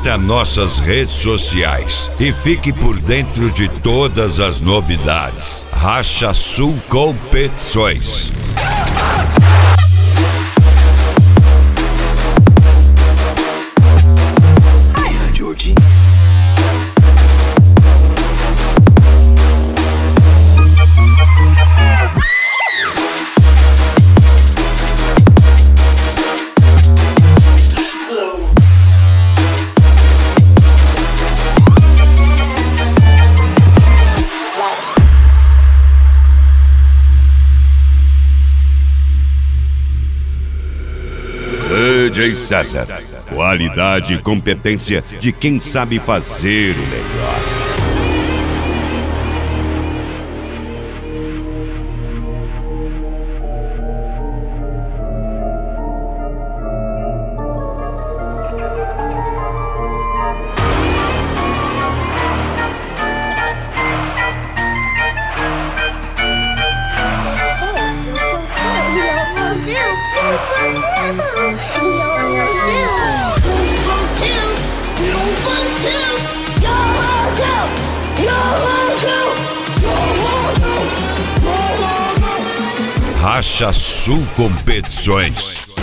Curta nossas redes sociais e fique por dentro de todas as novidades. Racha Sul Competições. DJ César, qualidade e competência de quem sabe fazer o melhor. Racha Sul Competições.